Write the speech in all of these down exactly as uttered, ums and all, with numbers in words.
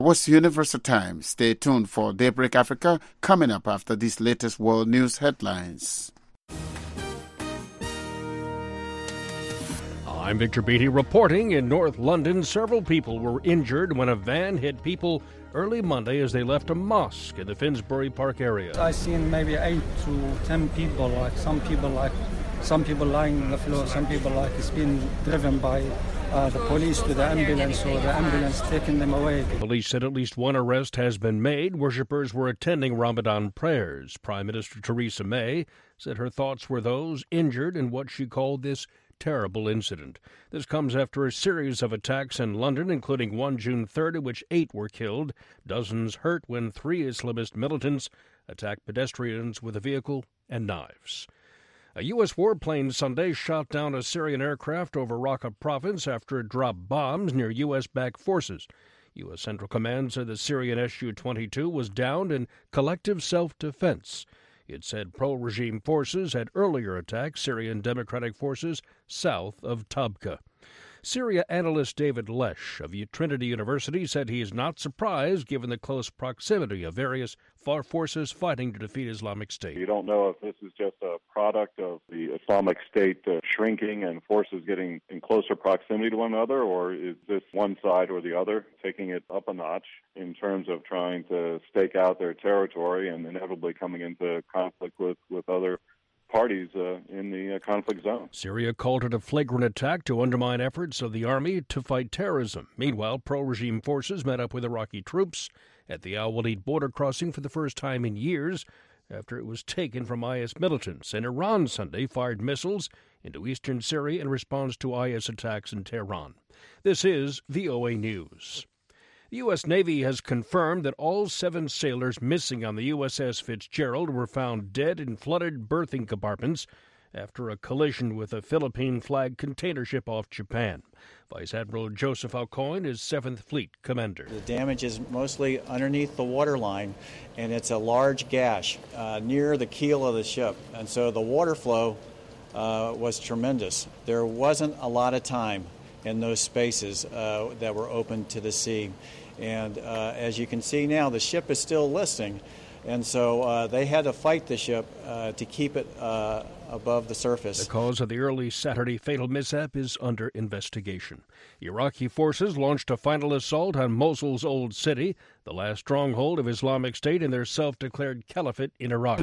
Was Universal Time. Stay tuned for Daybreak Africa coming up after these latest world news headlines. I'm Victor Beattie reporting in North London. Several people were injured when a van hit people early Monday as they left a mosque in the Finsbury Park area. I seen maybe eight to ten people, like some people like some people lying on the floor, some people like it's been driven by Uh, the police to the ambulance, or the ambulance taking them away. Police said at least one arrest has been made. Worshippers were attending Ramadan prayers. Prime Minister Theresa May said her thoughts were those injured in what she called this terrible incident. This comes after a series of attacks in London, including one June third, in which eight were killed, dozens hurt when three Islamist militants attacked pedestrians with a vehicle and knives. A U S warplane Sunday shot down a Syrian aircraft over Raqqa province after it dropped bombs near U S-backed forces. U S Central Command said the Syrian S U twenty-two was downed in collective self-defense. It said pro-regime forces had earlier attacked Syrian Democratic forces south of Tabqa. Syria analyst David Lesh of Trinity University said he is not surprised given the close proximity of various far forces fighting to defeat Islamic State. You don't know if this is just a product of the Islamic State uh, shrinking and forces getting in closer proximity to one another, or is this one side or the other taking it up a notch in terms of trying to stake out their territory and inevitably coming into conflict with, with other parties uh, in the uh, conflict zone. Syria called it a flagrant attack to undermine efforts of the army to fight terrorism. Meanwhile, pro-regime forces met up with Iraqi troops at the Al-Walid border crossing for the first time in years after it was taken from I S militants. And Iran Sunday fired missiles into eastern Syria in response to I S attacks in Tehran. This is V O A News. The U S Navy has confirmed that all seven sailors missing on the U S S Fitzgerald were found dead in flooded berthing compartments after a collision with a Philippine-flagged container ship off Japan. Vice Admiral Joseph Alcoin is seventh Fleet Commander. The damage is mostly underneath the waterline, and it's a large gash uh, near the keel of the ship. And so the water flow uh, was tremendous. There wasn't a lot of time in those spaces uh, that were open to the sea. And uh, as you can see now, the ship is still listing. And so uh, they had to fight the ship uh, to keep it uh, above the surface. The cause of the early Saturday fatal mishap is under investigation. Iraqi forces launched a final assault on Mosul's old city, the last stronghold of Islamic State in their self-declared caliphate in Iraq.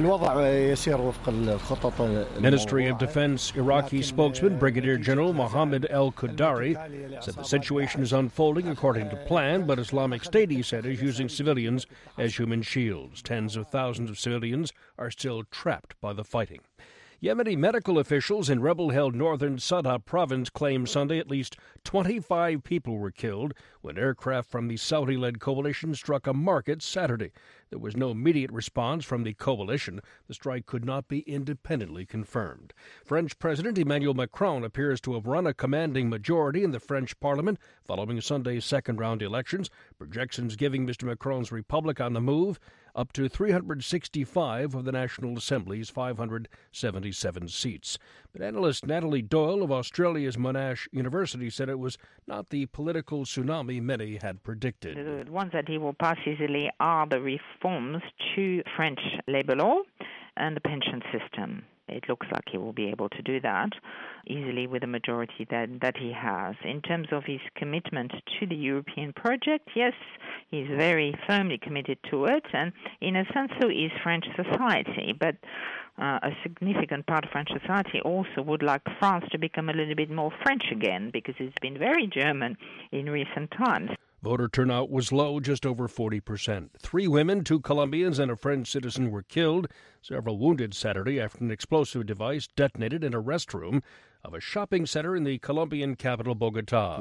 Ministry of Defense Iraqi spokesman Brigadier General Mohammed El-Qudari said the situation is unfolding according to plan, but Islamic State, he said, is using civilians as human shields. Tens of thousands of civilians are still trapped by the fighting. Yemeni medical officials in rebel-held northern Sadha province claimed Sunday at least twenty-five people were killed when aircraft from the Saudi-led coalition struck a market Saturday. There was no immediate response from the coalition. The strike could not be independently confirmed. French President Emmanuel Macron appears to have run a commanding majority in the French parliament following Sunday's second-round elections, projections giving Mister Macron's Republic on the move up to three hundred sixty-five of the National Assembly's five hundred seventy-seven seats. But analyst Natalie Doyle of Australia's Monash University said it was not the political tsunami many had predicted. The ones that he will pass easily are the reforms to French labour law and the pension system. It looks like he will be able to do that easily with the majority that, that he has. In terms of his commitment to the European project, yes, he's very firmly committed to it, and in a sense so is French society. But uh, a significant part of French society also would like France to become a little bit more French again, because it's been very German in recent times. Voter turnout was low, just over forty percent. Three women, two Colombians, and a French citizen were killed. Several wounded Saturday after an explosive device detonated in a restroom of a shopping center in the Colombian capital, Bogota.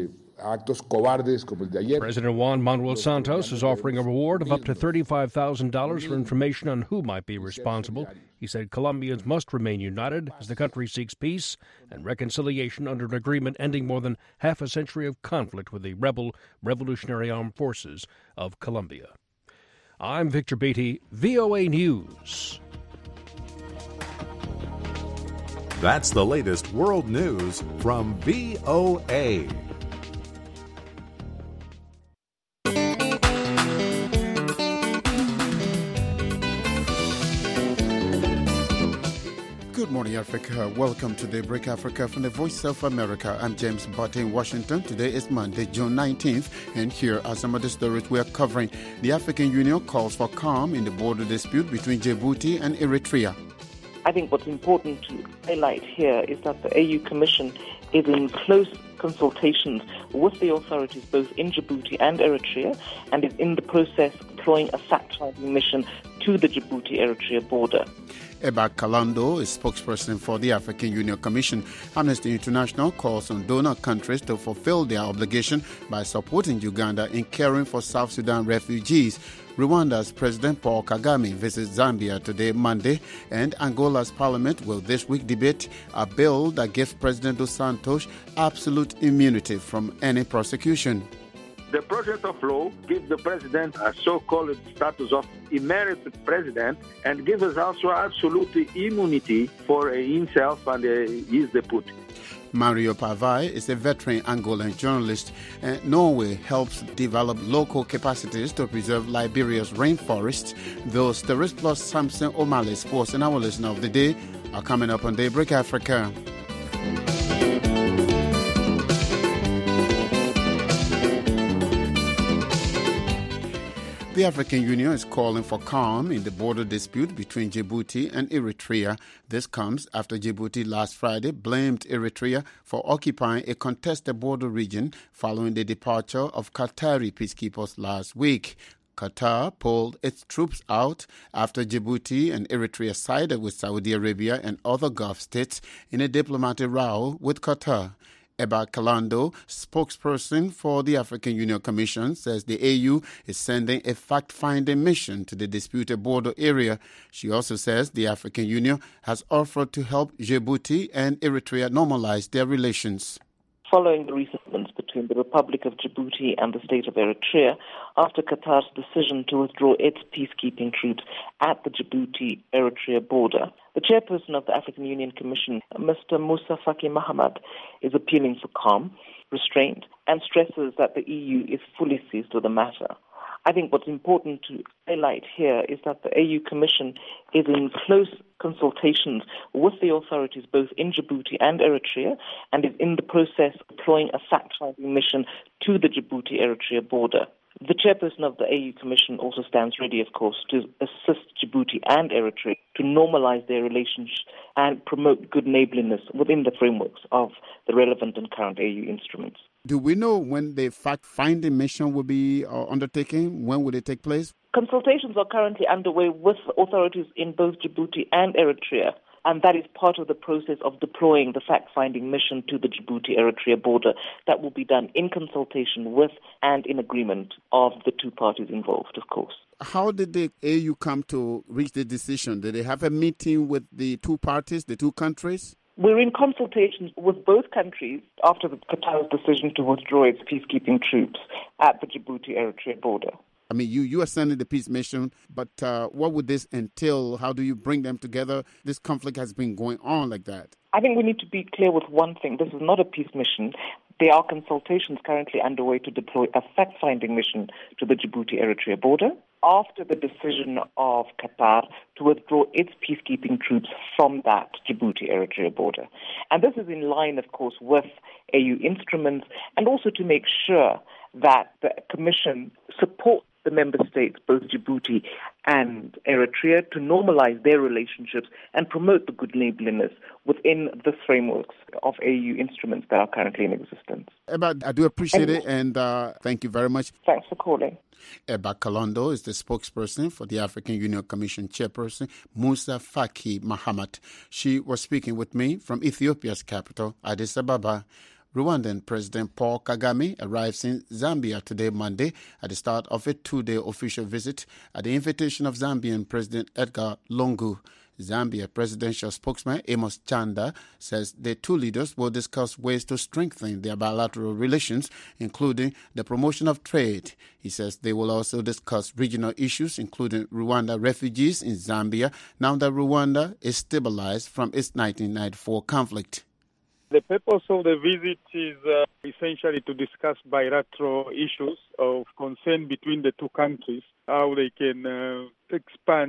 President Juan Manuel Santos is offering a reward of up to thirty-five thousand dollars for information on who might be responsible. He said Colombians must remain united as the country seeks peace and reconciliation under an agreement ending more than half a century of conflict with the rebel Revolutionary Armed Forces of Colombia. I'm Victor Beattie, V O A News. That's the latest world news from V O A. morning, Africa. Welcome to Daybreak Africa from the Voice of America. I'm James Butte in Washington. Today is Monday, June nineteenth, and here are some of the stories we are covering. The African Union calls for calm in the border dispute between Djibouti and Eritrea. I think what's important to highlight here is that the A U Commission is in close consultations with the authorities both in Djibouti and Eritrea, and is in the process of deploying a fact-finding mission to the Djibouti-Eritrea border. Eba Kalando is spokesperson for the African Union Commission. Amnesty International calls on donor countries to fulfill their obligation by supporting Uganda in caring for South Sudan refugees. Rwanda's President Paul Kagame visits Zambia today, Monday, and Angola's parliament will this week debate a bill that gives President Dos Santos absolute immunity from any prosecution. The project of law gives the president a so-called status of emeritus president and gives us also absolute immunity for himself and his deputy. Mario Pavai is a veteran Angolan journalist, and Norway helps develop local capacities to preserve Liberia's rainforests. Those stories plus Samson O'Malley sports and our listener of the day are coming up on Daybreak Africa. The African Union is calling for calm in the border dispute between Djibouti and Eritrea. This comes after Djibouti last Friday blamed Eritrea for occupying a contested border region following the departure of Qatari peacekeepers last week. Qatar pulled its troops out after Djibouti and Eritrea sided with Saudi Arabia and other Gulf states in a diplomatic row with Qatar. Eba Kalando, spokesperson for the African Union Commission, says the A U is sending a fact-finding mission to the disputed border area. She also says the African Union has offered to help Djibouti and Eritrea normalize their relations. Following the recent events between the Republic of Djibouti and the state of Eritrea, after Qatar's decision to withdraw its peacekeeping troops at the Djibouti-Eritrea border, the chairperson of the African Union Commission, Mister Moussa Faki Mahamat, is appealing for calm, restraint, and stresses that the E U is fully seized with the matter. I think what's important to highlight here is that the A U Commission is in close consultations with the authorities both in Djibouti and Eritrea, and is in the process of deploying a fact-finding mission to the Djibouti-Eritrea border. The chairperson of the A U Commission also stands ready, of course, to assist Djibouti and Eritrea to normalize their relations and promote good neighborliness within the frameworks of the relevant and current A U instruments. Do we know when the fact-finding mission will be uh, undertaken? When will it take place? Consultations are currently underway with authorities in both Djibouti and Eritrea, and that is part of the process of deploying the fact-finding mission to the Djibouti-Eritrea border. That will be done in consultation with and in agreement of the two parties involved, of course. How did the A U come to reach the decision? Did they have a meeting with the two parties, the two countries? We're in consultations with both countries after the Qatar's decision to withdraw its peacekeeping troops at the Djibouti-Eritrea border. I mean, you, you are sending the peace mission, but uh, what would this entail? How do you bring them together? This conflict has been going on like that. I think we need to be clear with one thing. This is not a peace mission. There are consultations currently underway to deploy a fact-finding mission to the Djibouti-Eritrea border after the decision of Qatar to withdraw its peacekeeping troops from that Djibouti-Eritrea border. And this is in line, of course, with A U instruments, and also to make sure that the Commission supports the member states, both Djibouti and Eritrea, to normalize their relationships and promote the good neighborliness within the frameworks of A U instruments that are currently in existence. Eba, I do appreciate and, it, and uh, thank you very much. Thanks for calling. Eba Kalando is the spokesperson for the African Union Commission chairperson, Moussa Faki Mahamat. She was speaking with me from Ethiopia's capital, Addis Ababa. Rwandan President Paul Kagame arrives in Zambia today, Monday, at the start of a two-day official visit at the invitation of Zambian President Edgar Lungu. Zambia presidential spokesman Amos Chanda says the two leaders will discuss ways to strengthen their bilateral relations, including the promotion of trade. He says they will also discuss regional issues, including Rwanda refugees in Zambia, now that Rwanda is stabilized from its nineteen ninety-four conflict. The purpose of the visit is uh, essentially to discuss bilateral issues of concern between the two countries, how they can uh, expand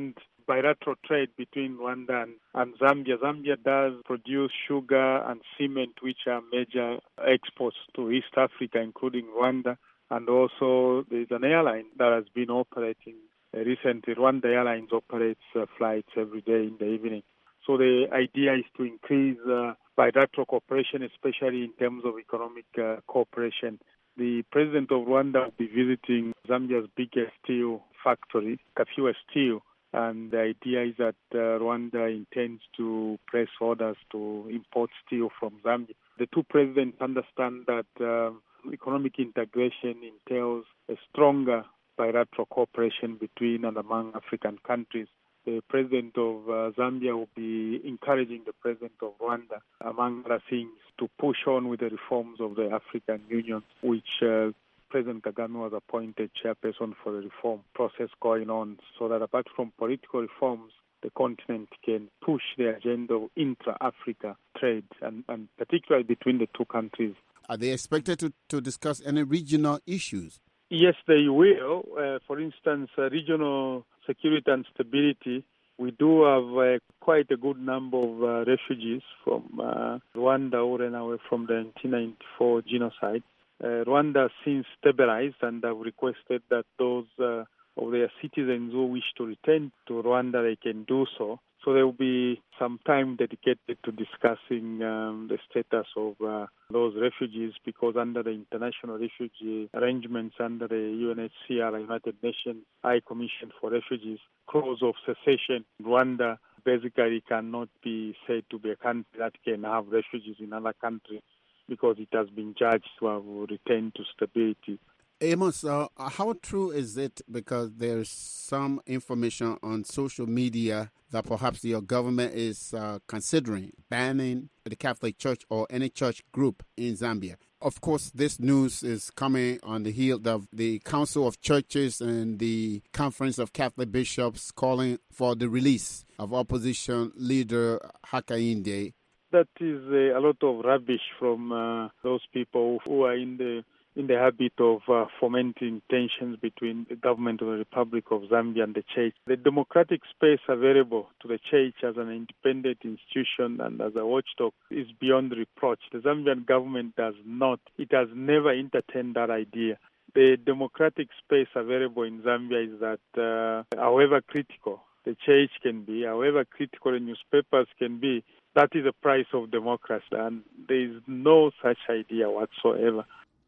bilateral trade between Rwanda and, and Zambia. Zambia does produce sugar and cement, which are major exports to East Africa, including Rwanda. And also there's an airline that has been operating uh, recently. Rwanda Airlines operates uh, flights every day in the evening. So the idea is to increase uh, bilateral cooperation, especially in terms of economic uh, cooperation. The president of Rwanda will be visiting Zambia's biggest steel factory, Kafua Steel, and the idea is that uh, Rwanda intends to place orders to import steel from Zambia. The two presidents understand that uh, economic integration entails a stronger bilateral cooperation between and among African countries. The president of uh, Zambia will be encouraging the president of Rwanda, among other things, to push on with the reforms of the African Union, which uh, President Kagame was appointed chairperson for the reform process going on, so that apart from political reforms, the continent can push the agenda of intra-Africa trade, and, and particularly between the two countries. Are they expected to, to discuss any regional issues? Yes, they will. Uh, for instance, uh, regional security and stability. We do have uh, quite a good number of uh, refugees from uh, Rwanda who ran away from the nineteen ninety-four genocide. Uh, Rwanda has since stabilized and have requested that those uh, of their citizens who wish to return to Rwanda, they can do so. So there will be some time dedicated to discussing um, the status of uh, those refugees, because under the international refugee arrangements under the U N H C R, United Nations High Commission for Refugees, clause of cessation, Rwanda basically cannot be said to be a country that can have refugees in other countries because it has been judged to have returned to stability. Amos, uh, how true is it, because there's some information on social media that perhaps your government is uh, considering banning the Catholic Church or any church group in Zambia? Of course, this news is coming on the heel of the Council of Churches and the Conference of Catholic Bishops calling for the release of opposition leader Hakainde. That is a, a lot of rubbish from uh, those people who are in the in the habit of uh, fomenting tensions between the government of the Republic of Zambia and the church. The democratic space available to the church as an independent institution and as a watchdog is beyond reproach. The Zambian government does not, it has never entertained that idea. The democratic space available in Zambia is that uh, however critical the church can be, however critical the newspapers can be, that is the price of democracy, and there is no such idea whatsoever.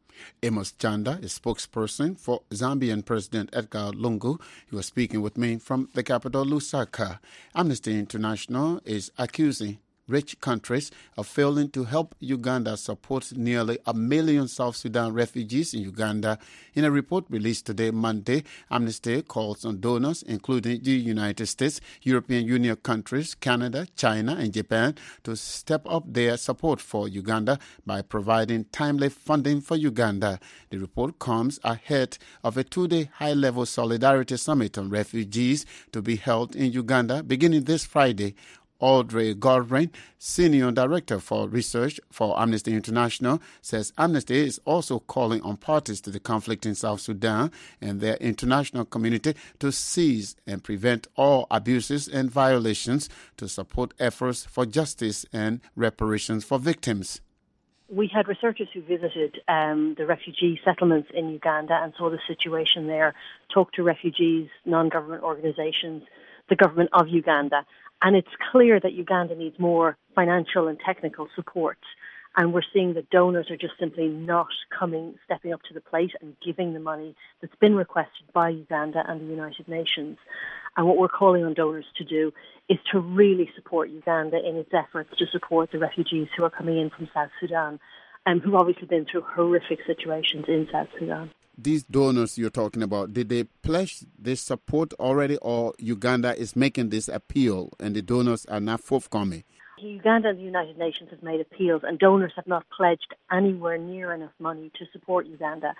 Amos Chanda is spokesperson for Zambian President Edgar Lungu. He was speaking with me from the capital, Lusaka. Amnesty International is accusing rich countries of failing to help Uganda support nearly a million South Sudan refugees in Uganda. In a report released today, Monday, Amnesty calls on donors, including the United States, European Union countries, Canada, China, and Japan, to step up their support for Uganda by providing timely funding for Uganda. The report comes ahead of a two-day high-level solidarity summit on refugees to be held in Uganda beginning this Friday. Audrey Godwin, Senior Director for Research for Amnesty International, says Amnesty is also calling on parties to the conflict in South Sudan and their international community to seize and prevent all abuses and violations, to support efforts for justice and reparations for victims. We had researchers who visited um, the refugee settlements in Uganda and saw the situation there, talked to refugees, non-government organizations, the government of Uganda. And it's clear that Uganda needs more financial and technical support. And we're seeing that donors are just simply not coming, stepping up to the plate and giving the money that's been requested by Uganda and the United Nations. And what we're calling on donors to do is to really support Uganda in its efforts to support the refugees who are coming in from South Sudan, and who've obviously been through horrific situations in South Sudan. These donors you're talking about, did they pledge this support already, or Uganda is making this appeal and the donors are not forthcoming? Uganda and the United Nations have made appeals, and donors have not pledged anywhere near enough money to support Uganda.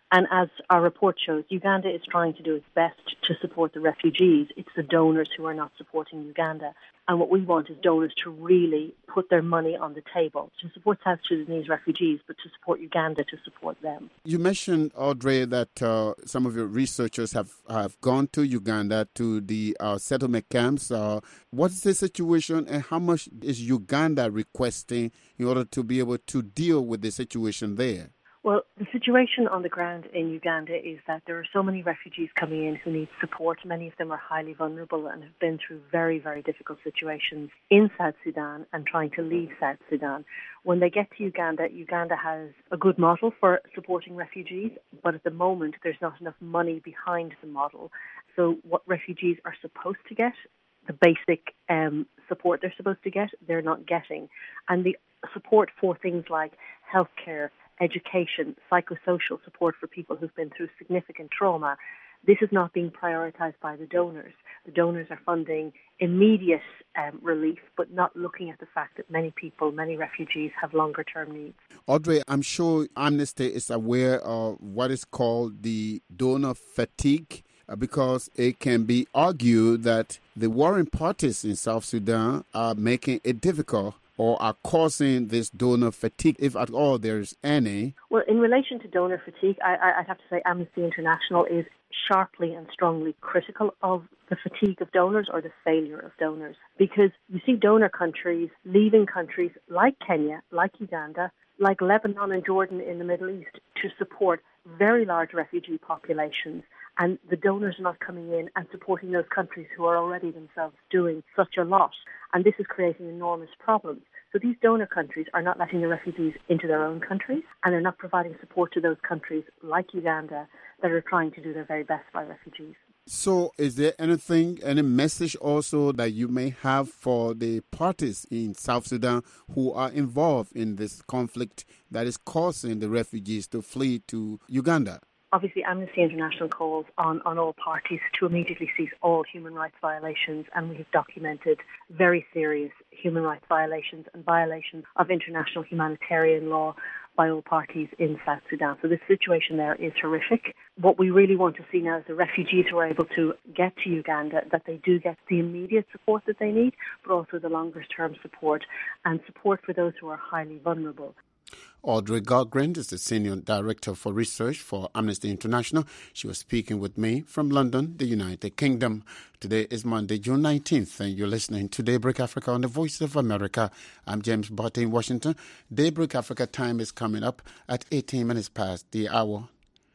And as our report shows, Uganda is trying to do its best to support the refugees. It's the donors who are not supporting Uganda. And what we want is donors to really put their money on the table to support South Sudanese refugees, but to support Uganda to support them. You mentioned, Audrey, that uh, some of your researchers have, have gone to Uganda, to the uh, settlement camps. Uh, what's the situation and how much is Uganda requesting in order to be able to deal with the situation there? Well, the situation on the ground in Uganda is that there are so many refugees coming in who need support. Many of them are highly vulnerable and have been through very, very difficult situations in South Sudan and trying to leave South Sudan. When they get to Uganda, Uganda has a good model for supporting refugees, but at the moment there's not enough money behind the model. So what refugees are supposed to get, the basic um, support they're supposed to get, they're not getting. And the support for things like healthcare, education, psychosocial support for people who've been through significant trauma, this is not being prioritised by the donors. The donors are funding immediate um, relief, but not looking at the fact that many people, many refugees have longer-term needs. Audrey, I'm sure Amnesty is aware of what is called the donor fatigue, uh, because it can be argued that the warring parties in South Sudan are making it difficult or are causing this donor fatigue, if at all there is any? Well, in relation to donor fatigue, I, I, I'd have to say Amnesty International is sharply and strongly critical of the fatigue of donors or the failure of donors. Because you see donor countries leaving countries like Kenya, like Uganda, like Lebanon and Jordan in the Middle East to support very large refugee populations. And the donors are not coming in and supporting those countries who are already themselves doing such a lot. And this is creating enormous problems. So these donor countries are not letting the refugees into their own countries, and they're not providing support to those countries like Uganda that are trying to do their very best by refugees. So is there anything, any message also that you may have for the parties in South Sudan who are involved in this conflict that is causing the refugees to flee to Uganda? Obviously, Amnesty International calls on, on all parties to immediately cease all human rights violations, and we have documented very serious human rights violations and violations of international humanitarian law by all parties in South Sudan. So the situation there is horrific. What we really want to see now is the refugees who are able to get to Uganda, that they do get the immediate support that they need, but also the longer-term support and support for those who are highly vulnerable. Audrey Gogrind is the Senior Director for Research for Amnesty International. She was speaking with me from London, the United Kingdom. Today is Monday, June nineteenth, and you're listening to Daybreak Africa on the Voice of America. I'm James Barty in Washington. Daybreak Africa time is coming up at eighteen minutes past the hour.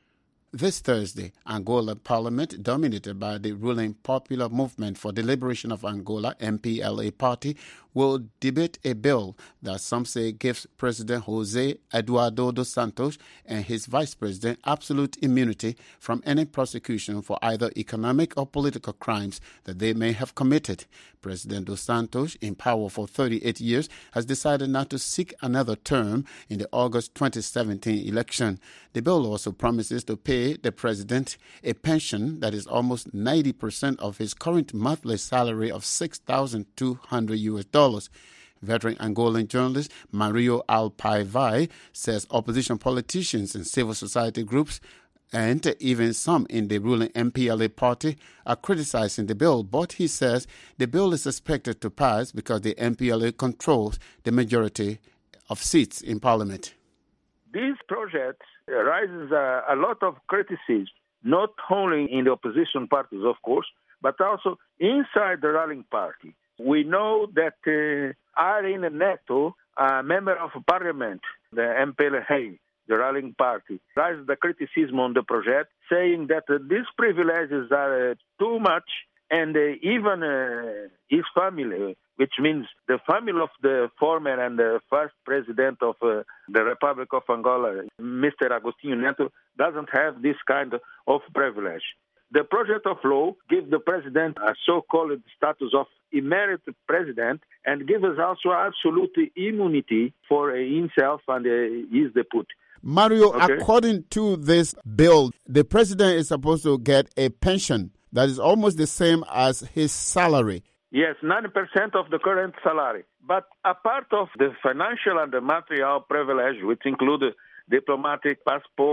This Thursday, Angola Parliament, dominated by the ruling Popular Movement for the Liberation of Angola, M P L A party, will debate a bill that some say gives President José Eduardo dos Santos and his vice president absolute immunity from any prosecution for either economic or political crimes that they may have committed. President dos Santos, in power for thirty-eight years, has decided not to seek another term in the August twenty seventeen election. The bill also promises to pay the president a pension that is almost ninety percent of his current monthly salary of six thousand two hundred U S dollars. Veteran Angolan journalist Mario Alpaivai says opposition politicians and civil society groups and even some in the ruling M P L A party are criticizing the bill, but he says the bill is expected to pass because the M P L A controls the majority of seats in parliament. This project raises a, a lot of criticism, not only in the opposition parties, of course, but also inside the ruling party. We know that uh, Irene Neto, a member of parliament, the M P L A, the ruling party, raised the criticism on the project, saying that uh, these privileges are uh, too much, and uh, even uh, his family, which means the family of the former and the first president of uh, the Republic of Angola, Mister Agostinho Neto, doesn't have this kind of privilege. The project of law gives the president a so-called status of emeritus president and gives us also absolute immunity for himself and his deputy. Mario, okay. According to this bill, the president is supposed to get a pension that is almost the same as his salary. Yes, ninety percent of the current salary. But a part of the financial and the material privilege, which include diplomatic passports,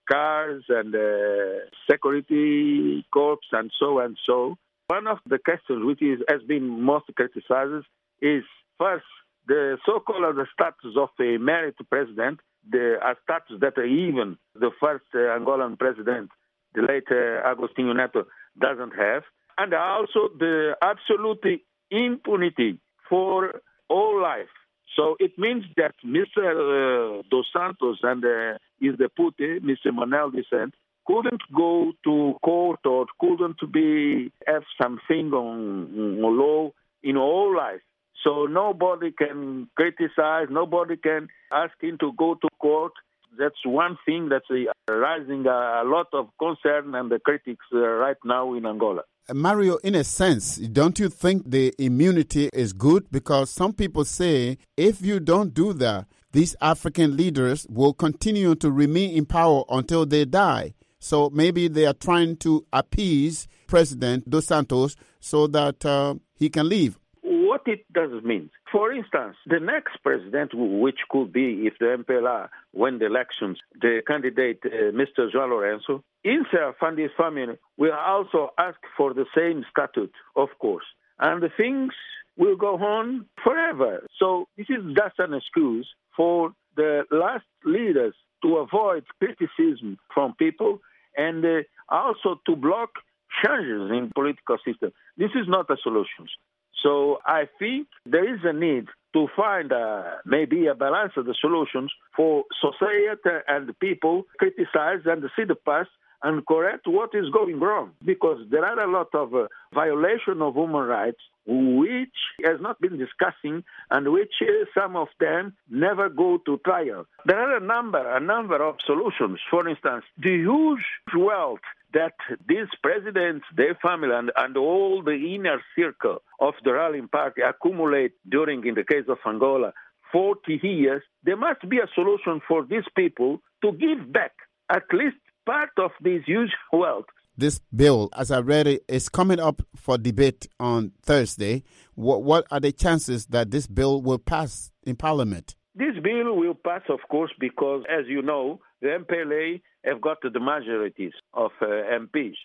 cars and uh, security corps and so and so. One of the questions which is, has been most criticized is, first, the so-called the status of a merit president, the a status that even the first uh, Angolan president, the late uh, Agostinho Neto, doesn't have, and also the absolute impunity for all life. So it means that Mister Uh, Dos Santos and uh, his deputy, Mister Manuel Vicente, couldn't go to court or couldn't be have something on, on law in all life. So nobody can criticize, nobody can ask him to go to court. That's one thing that's uh, raising a, a lot of concern and the critics uh, right now in Angola. Mario, in a sense, don't you think the immunity is good? Because some people say if you don't do that, these African leaders will continue to remain in power until they die. So maybe they are trying to appease President Dos Santos so that uh, he can leave. What it does mean, for instance, the next president, which could be, if the M P L A win the elections, the candidate, uh, Mister João Lourenço, himself and his family will also ask for the same statute, of course. And the things will go on forever. So this is just an excuse for the last leaders to avoid criticism from people and uh, also to block changes in political system. This is not a solution. So I think there is a need to find uh, maybe a balance of the solutions for society and the people criticize and see the past and correct what is going wrong. Because there are a lot of uh, violation of human rights which has not been discussing and which uh, some of them never go to trial. There are a number, a number of solutions. For instance, the huge wealth that these presidents, their family, and, and all the inner circle of the ruling party accumulate during, in the case of Angola, forty years, there must be a solution for these people to give back at least part of this huge wealth. This bill, as I read it, is coming up for debate on Thursday. What, what are the chances that this bill will pass in Parliament? This bill will pass, of course, because, as you know, the M P L A have got the majorities of uh, M Ps.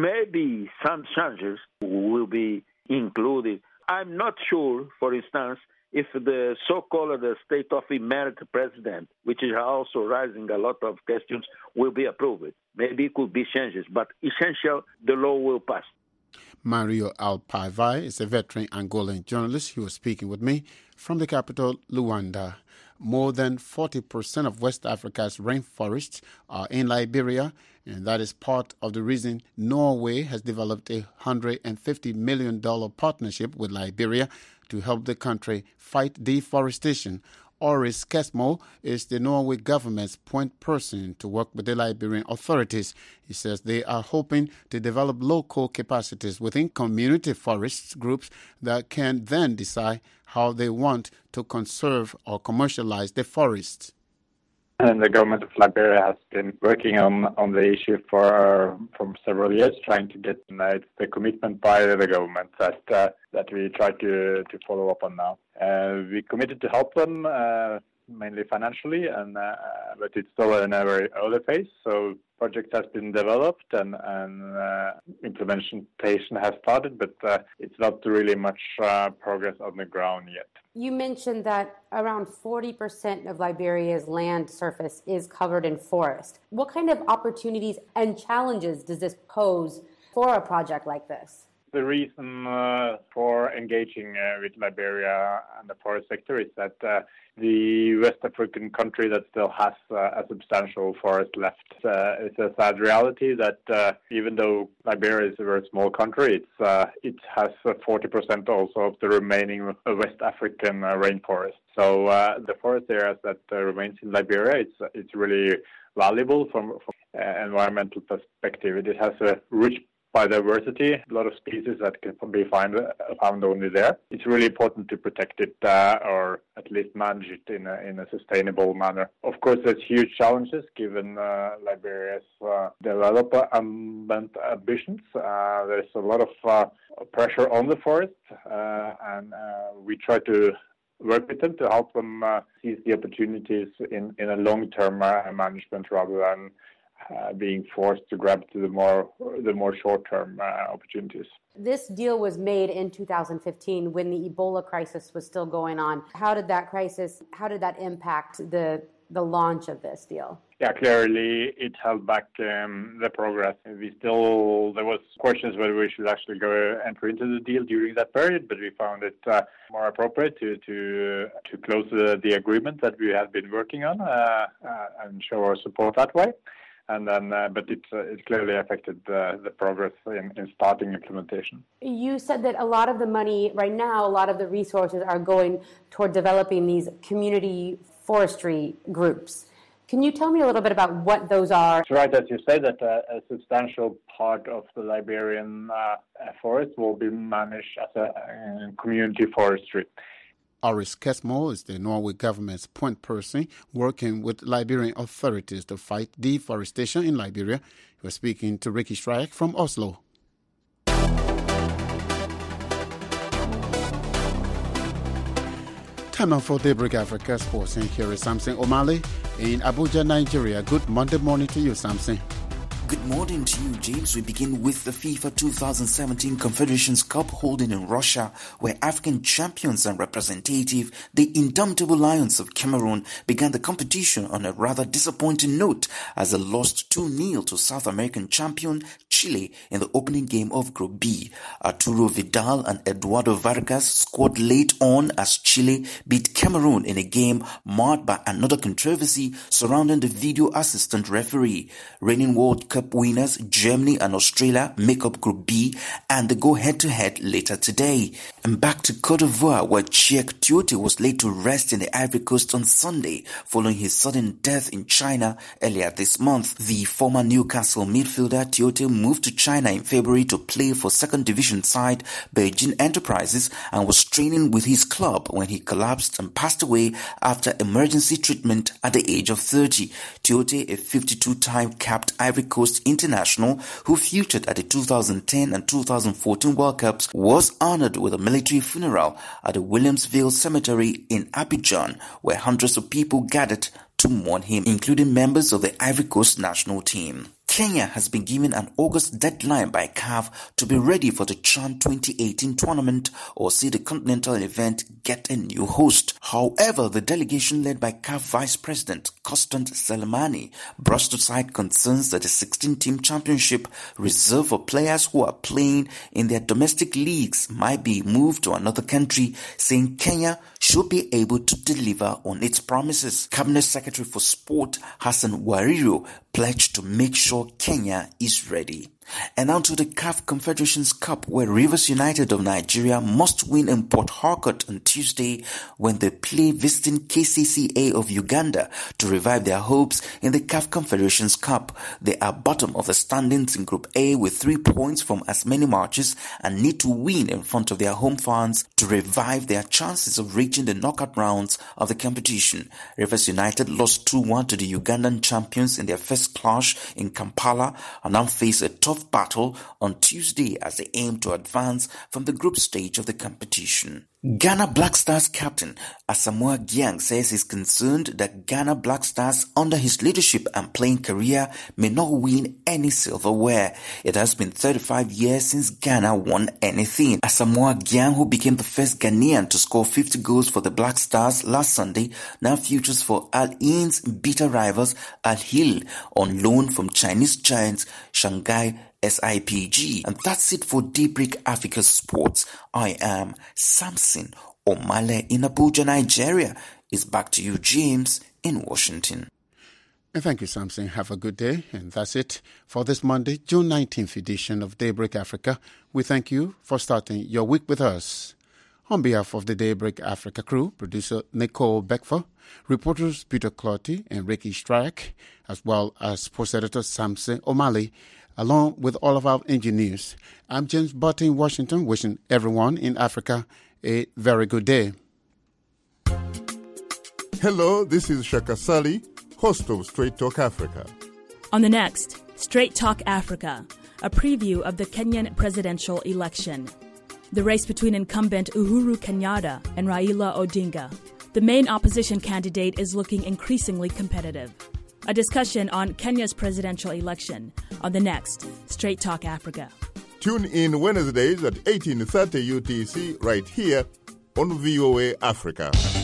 Maybe some changes will be included. I'm not sure, for instance, if the so-called the state of emerit president, which is also raising a lot of questions, will be approved. Maybe it could be changes, but essential, the law will pass. Mario Alpaivai is a veteran Angolan journalist. He was speaking with me from the capital, Luanda. More than forty percent of West Africa's rainforests are in Liberia, and that is part of the reason Norway has developed a one hundred fifty million dollars partnership with Liberia to help the country fight deforestation. Oris Kesmo is the Norway government's point person to work with the Liberian authorities. He says they are hoping to develop local capacities within community forests groups that can then decide how they want to conserve or commercialize the forests. And the government of Liberia has been working on, on the issue for for several years, trying to get uh, the commitment by the government that uh, that we try to, to follow up on now. Uh, we committed to help them, uh, mainly financially, and uh, but it's still in a very early phase. So project has been developed and, and uh, implementation has started, but uh, it's not really much uh, progress on the ground yet. You mentioned that around forty percent of Liberia's land surface is covered in forest. What kind of opportunities and challenges does this pose for a project like this? The reason uh, for engaging uh, with Liberia and the forest sector is that uh, the West African country that still has uh, a substantial forest left. Uh, it's a sad reality that uh, even though Liberia is a very small country, it's, uh, it has uh, forty percent also of the remaining West African uh, rainforest. So uh, the forest areas that uh, remains in Liberia, it's it's really valuable from, from an environmental perspective. It has a rich biodiversity, a lot of species that can be find, found only there. It's really important to protect it uh, or at least manage it in a, in a sustainable manner. Of course, there's huge challenges given uh, Liberia's uh, development ambitions. Uh, there's a lot of uh, pressure on the forest, uh, and uh, we try to work with them to help them uh, seize the opportunities in, in a long-term uh, management rather than uh, being forced to grab to the more the more short-term uh, opportunities. This deal was made in two thousand fifteen when the Ebola crisis was still going on. How did that crisis, how did that impact the the launch of this deal? Yeah, clearly it held back um, the progress. We still, there was questions whether we should actually go enter into the deal during that period, but we found it uh, more appropriate to to to close the, the agreement that we had been working on uh, uh, and show our support that way. And then, uh, but it uh, it clearly affected uh, the progress in, in starting implementation. You said that a lot of the money right now, a lot of the resources are going toward developing these community forestry groups. Can you tell me a little bit about what those are? It's right, as you say, that uh, a substantial part of the Liberian uh, forest will be managed as a uh, community forestry. Aris Kesmo is the Norway government's point person working with Liberian authorities to fight deforestation in Liberia. He was speaking to Ricky Strike from Oslo. Time now for Daybreak Africa Sports, and here is Samson Omale in Abuja, Nigeria. Good Monday morning to you, Samson. Good morning to you, James. We begin with the FIFA twenty seventeen Confederations Cup holding in Russia, where African champions and representative, the indomitable Lions of Cameroon, began the competition on a rather disappointing note as they lost two nil to South American champion Chile in the opening game of Group B. Arturo Vidal and Eduardo Vargas scored late on as Chile beat Cameroon in a game marred by another controversy surrounding the video assistant referee. Reigning World Cup winners Germany and Australia make up Group B, and they go head-to-head later today. And back to Cote d'Ivoire, where Cheick Tiote was laid to rest in the Ivory Coast on Sunday following his sudden death in China earlier this month. The former Newcastle midfielder Tiote moved to China in February to play for second division side Beijing Enterprises and was training with his club when he collapsed and passed away after emergency treatment at the age of thirty. Tiote, a fifty-two-time capped Ivory Coast international who featured at the two thousand ten and two thousand fourteen World Cups, was honored with a military funeral at the Williamsville Cemetery in Abidjan, where hundreds of people gathered to mourn him, including members of the Ivory Coast national team. Kenya has been given an August deadline by C A F to be ready for the CHAN twenty eighteen tournament or see the continental event get a new host. However, the delegation led by C A F Vice President Constant Selemani brushed aside concerns that the sixteen-team championship reserved for players who are playing in their domestic leagues might be moved to another country, saying Kenya should be able to deliver on its promises. Cabinet Secretary for Sport Hassan Wariro pledged to make sure Kenya is ready. And now to the C A F Confederations Cup, where Rivers United of Nigeria must win in Port Harcourt on Tuesday when they play visiting K C C A of Uganda to revive their hopes in the C A F Confederations Cup. They are bottom of the standings in Group A with three points from as many matches and need to win in front of their home fans to revive their chances of reaching the knockout rounds of the competition. Rivers United lost two one to the Ugandan champions in their first clash in Kampala and now face a tough battle on Tuesday as they aim to advance from the group stage of the competition. Ghana Black Stars captain Asamoah Gyan says he's concerned that Ghana Black Stars under his leadership and playing career may not win any silverware. It has been thirty-five years since Ghana won anything. Asamoah Gyan, who became the first Ghanaian to score fifty goals for the Black Stars last Sunday, now features for Al Ain's bitter rivals Al Hilal on loan from Chinese giants Shanghai S I P G. And that's it for Daybreak Africa Sports. I am Samson Omale in Abuja, Nigeria. It's back to you, James, in Washington. And thank you, Samson. Have a good day. And that's it for this Monday, June nineteenth edition of Daybreak Africa. We thank you for starting your week with us. On behalf of the Daybreak Africa crew, producer Nicole Beckfer, reporters Peter Clotty and Ricky Strike, as well as sports editor Samson Omale, along with all of our engineers, I'm James Butt in Washington, wishing everyone in Africa a very good day. Hello, this is Shaka Sali, host of Straight Talk Africa. On the next, Straight Talk Africa, a preview of the Kenyan presidential election. The race between incumbent Uhuru Kenyatta and Raila Odinga. The main opposition candidate is looking increasingly competitive. a discussion on Kenya's presidential election on the next Straight Talk Africa. Tune in Wednesdays at eighteen thirty U T C right here on V O A Africa.